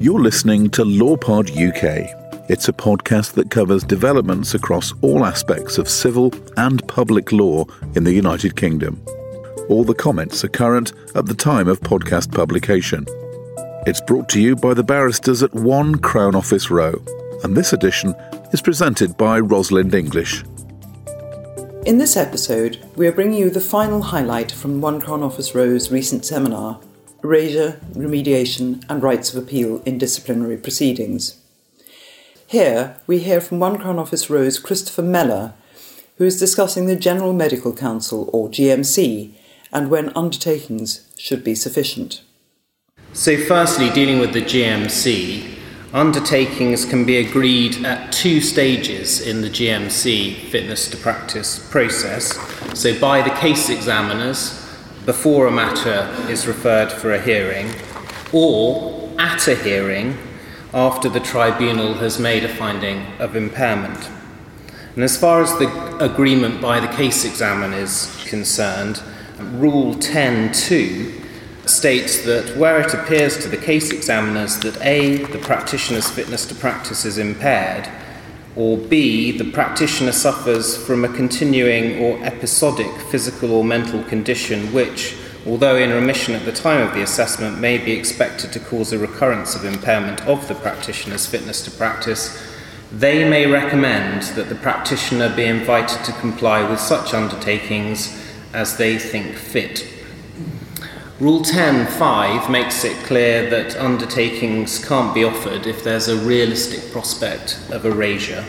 You're listening to LawPod UK. It's a podcast that covers developments across all aspects of civil and public law in the United Kingdom. All the comments are current at the time of podcast publication. It's brought to you by the barristers at 1 Crown Office Row, and this edition is presented by Rosalind English. In this episode, we are bringing you the final highlight from 1 Crown Office Row's recent seminar, Erasure, Remediation and Rights of Appeal in Disciplinary Proceedings. Here, we hear from 1 Crown Office Row's Christopher Mellor, who is discussing the General Medical Council, or GMC, and when undertakings should be sufficient. So firstly, dealing with the GMC, undertakings can be agreed at 2 stages in the GMC fitness to practice process. So by the case examiners, before a matter is referred for a hearing, or at a hearing after the tribunal has made a finding of impairment. And as far as the agreement by the case examiner is concerned, Rule 10.2 states that where it appears to the case examiners that A, the practitioner's fitness to practice is impaired, or B, the practitioner suffers from a continuing or episodic physical or mental condition which, although in remission at the time of the assessment, may be expected to cause a recurrence of impairment of the practitioner's fitness to practice, they may recommend that the practitioner be invited to comply with such undertakings as they think fit. Rule 10.5 makes it clear that undertakings can't be offered if there's a realistic prospect of erasure.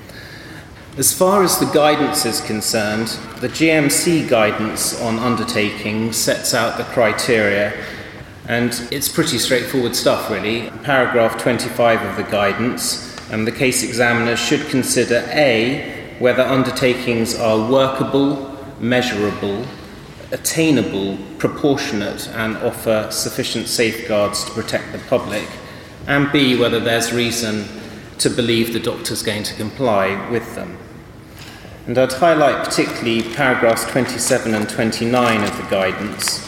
As far as the guidance is concerned, the GMC guidance on undertakings sets out the criteria, and it's pretty straightforward stuff really. Paragraph 25 of the guidance, and the case examiner should consider A, whether undertakings are workable, measurable, attainable, proportionate and offer sufficient safeguards to protect the public, and B, whether there's reason to believe the doctor's going to comply with them. And I'd highlight particularly paragraphs 27 and 29 of the guidance.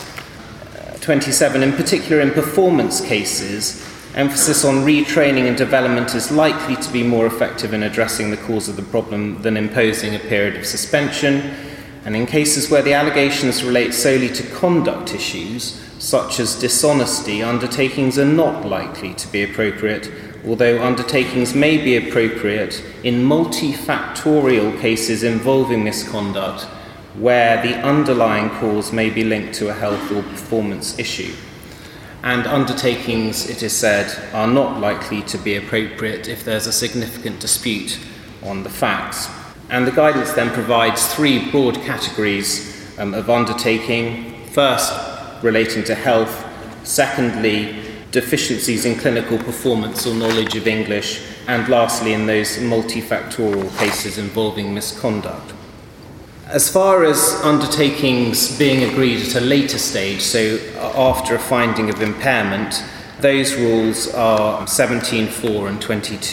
27, in particular in performance cases, emphasis on retraining and development is likely to be more effective in addressing the cause of the problem than imposing a period of suspension. And in cases where the allegations relate solely to conduct issues, such as dishonesty, undertakings are not likely to be appropriate, although undertakings may be appropriate in multifactorial cases involving misconduct, where the underlying cause may be linked to a health or performance issue. And undertakings, it is said, are not likely to be appropriate if there's a significant dispute on the facts. And the guidance then provides 3 broad categories of undertaking. First, relating to health. Secondly, deficiencies in clinical performance or knowledge of English. And lastly, in those multifactorial cases involving misconduct. As far as undertakings being agreed at a later stage, so after a finding of impairment, those rules are 17.4 and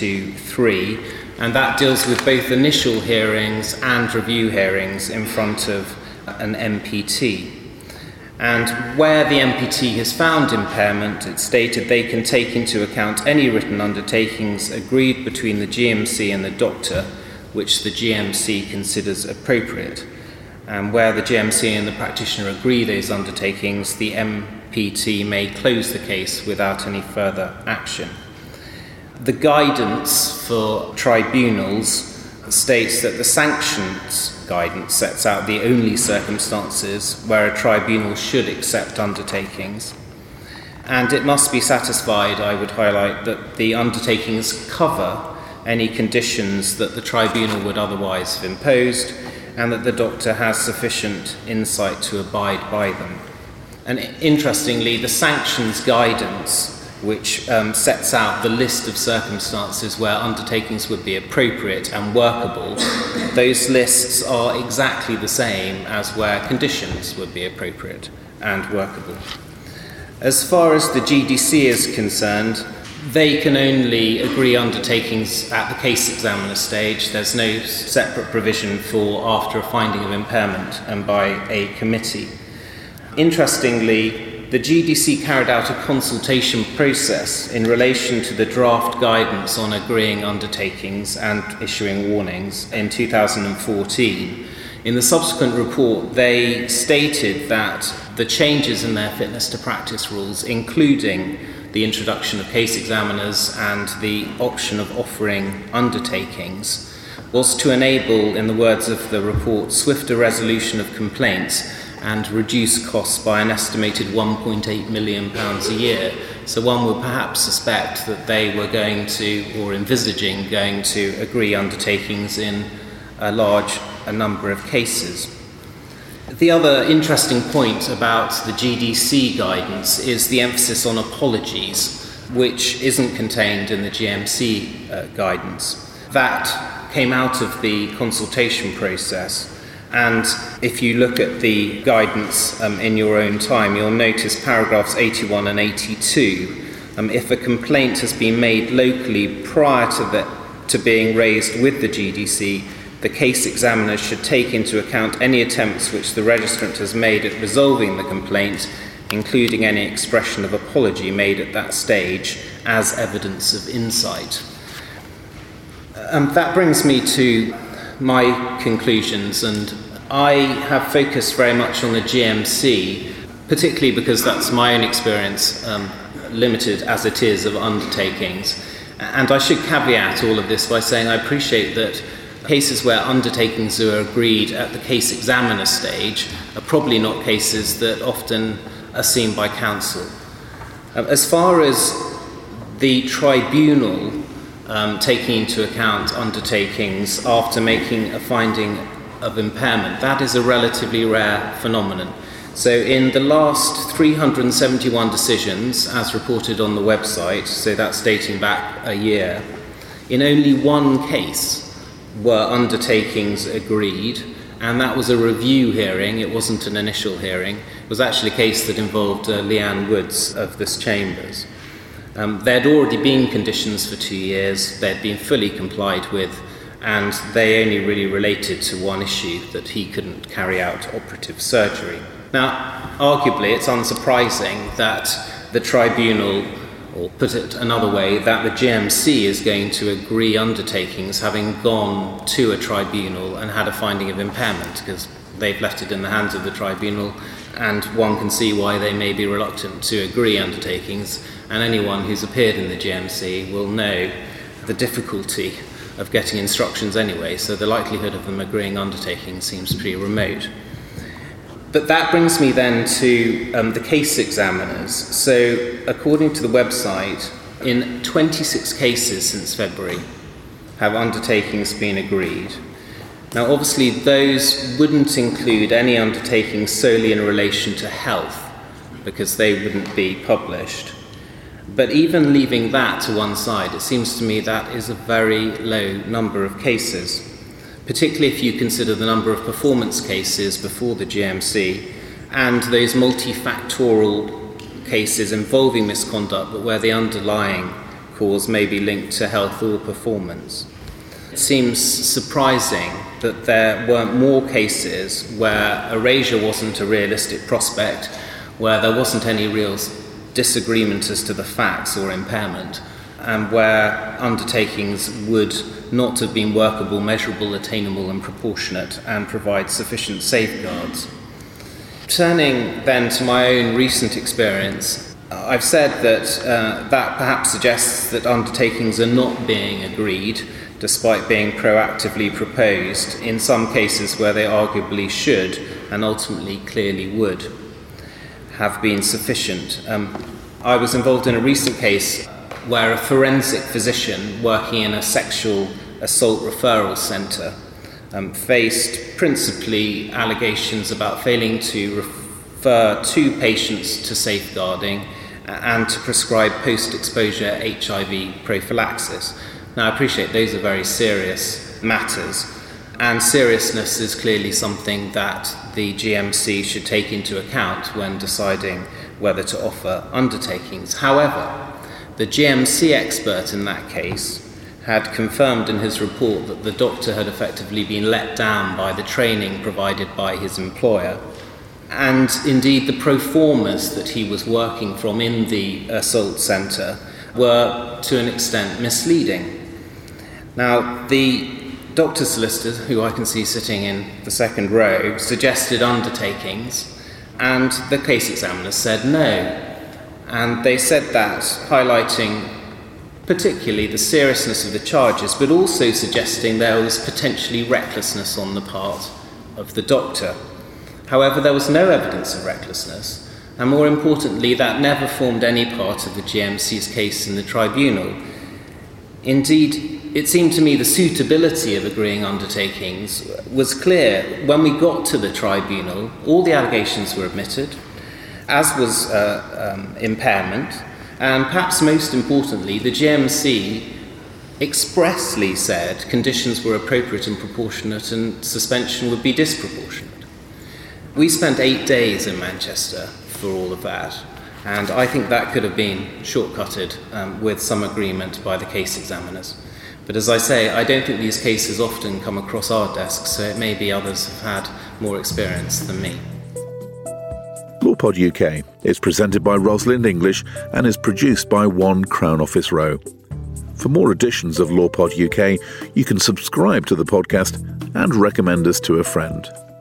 22.3. And that deals with both initial hearings and review hearings in front of an MPT. And where the MPT has found impairment, it's stated they can take into account any written undertakings agreed between the GMC and the doctor, which the GMC considers appropriate. And where the GMC and the practitioner agree those undertakings, the MPT may close the case without any further action. The guidance for tribunals states that the sanctions guidance sets out the only circumstances where a tribunal should accept undertakings. And it must be satisfied, I would highlight, that the undertakings cover any conditions that the tribunal would otherwise have imposed, and that the doctor has sufficient insight to abide by them. And interestingly, the sanctions guidance, which sets out the list of circumstances where undertakings would be appropriate and workable, those lists are exactly the same as where conditions would be appropriate and workable. As far as the GDC is concerned, they can only agree undertakings at the case examiner stage. There's no separate provision for after a finding of impairment and by a committee. Interestingly, the GDC carried out a consultation process in relation to the draft guidance on agreeing undertakings and issuing warnings in 2014. In the subsequent report, they stated that the changes in their fitness to practice rules, including the introduction of case examiners and the option of offering undertakings, was to enable, in the words of the report, swifter resolution of complaints and reduce costs by an estimated £1.8 million a year. So one would perhaps suspect that they were going to, or envisaging going to, agree undertakings in a large number of cases. The other interesting point about the GDC guidance is the emphasis on apologies, which isn't contained in the GMC guidance. That came out of the consultation process. And if you look at the guidance in your own time, you'll notice paragraphs 81 and 82. If a complaint has been made locally prior to being raised with the GDC, the case examiner should take into account any attempts which the registrant has made at resolving the complaint, including any expression of apology made at that stage, as evidence of insight. That brings me to my conclusions, and I have focused very much on the GMC, particularly because that's my own experience, limited as it is, of undertakings. And I should caveat all of this by saying I appreciate that cases where undertakings are agreed at the case examiner stage are probably not cases that often are seen by counsel. As far as the tribunal taking into account undertakings after making a finding of impairment, that is a relatively rare phenomenon. So in the last 371 decisions, as reported on the website, so that's dating back a year, in only one case were undertakings agreed, and that was a review hearing. It wasn't an initial hearing. It was actually a case that involved Leanne Woods of this Chambers. There had already been conditions for 2 years. They had been fully complied with, and they only really related to one issue, that he couldn't carry out operative surgery. Now, arguably, it's unsurprising that the tribunal, or put it another way, that the GMC is going to agree undertakings having gone to a tribunal and had a finding of impairment, because they've left it in the hands of the tribunal, and one can see why they may be reluctant to agree undertakings, and anyone who's appeared in the GMC will know the difficulty of getting instructions anyway, so the likelihood of them agreeing undertakings seems pretty remote. But that brings me then to the case examiners. So according to the website, in 26 cases since February have undertakings been agreed. Now obviously those wouldn't include any undertakings solely in relation to health, because they wouldn't be published. But even leaving that to one side, it seems to me that is a very low number of cases, particularly if you consider the number of performance cases before the GMC and those multifactorial cases involving misconduct, but where the underlying cause may be linked to health or performance. It seems surprising that there weren't more cases where erasure wasn't a realistic prospect, where there wasn't any real disagreement as to the facts or impairment, and where undertakings would not have been workable, measurable, attainable and proportionate, and provide sufficient safeguards. Turning then to my own recent experience, I've said that that perhaps suggests that undertakings are not being agreed, despite being proactively proposed, in some cases where they arguably should, and ultimately clearly would, have been sufficient. I was involved in a recent case where a forensic physician working in a sexual assault referral centre faced principally allegations about failing to refer 2 patients to safeguarding and to prescribe post-exposure HIV prophylaxis. Now, I appreciate those are very serious matters, and seriousness is clearly something that the GMC should take into account when deciding whether to offer undertakings. However, the GMC expert in that case had confirmed in his report that the doctor had effectively been let down by the training provided by his employer, and indeed the pro formas that he was working from in the assault centre were to an extent misleading. Now, the doctor solicitor, who I can see sitting in the second row, suggested undertakings, and the case examiners said no. And they said that, highlighting particularly the seriousness of the charges, but also suggesting there was potentially recklessness on the part of the doctor. However, there was no evidence of recklessness, and more importantly, that never formed any part of the GMC's case in the tribunal. Indeed, it seemed to me the suitability of agreeing undertakings was clear. When we got to the tribunal, all the allegations were admitted, as was impairment, and perhaps most importantly, the GMC expressly said conditions were appropriate and proportionate and suspension would be disproportionate. We spent 8 days in Manchester for all of that, and I think that could have been shortcutted with some agreement by the case examiners. But as I say, I don't think these cases often come across our desks, so it may be others have had more experience than me. LawPod UK is presented by Rosalind English and is produced by One Crown Office Row. For more editions of LawPod UK, you can subscribe to the podcast and recommend us to a friend.